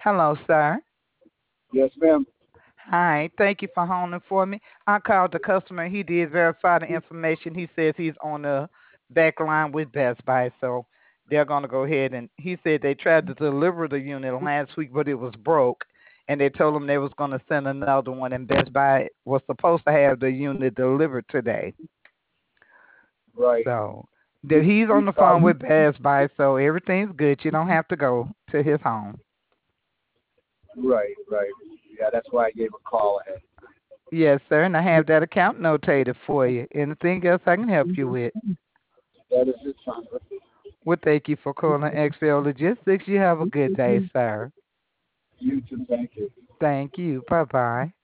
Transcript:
Hello, sir. Yes, ma'am. Hi. Thank you for holding for me. I called the customer. He did verify the information. He says he's on the back line with Best Buy, so they're going to go ahead and he said they tried to deliver the unit last week, but it was broke, and they told him they was going to send another one, and Best Buy was supposed to have the unit delivered today. Right. So he's We on the phone probably with Best Buy, so everything's good. You don't have to go to his home. right, right. Yeah, that's why I gave a call ahead. Yes, sir, and I have that account notated for you. Anything else I can help you with? That is it, Sandra. Well, thank you for calling XL Logistics. You have a good day, sir. You too. Thank you. Thank you. Bye bye.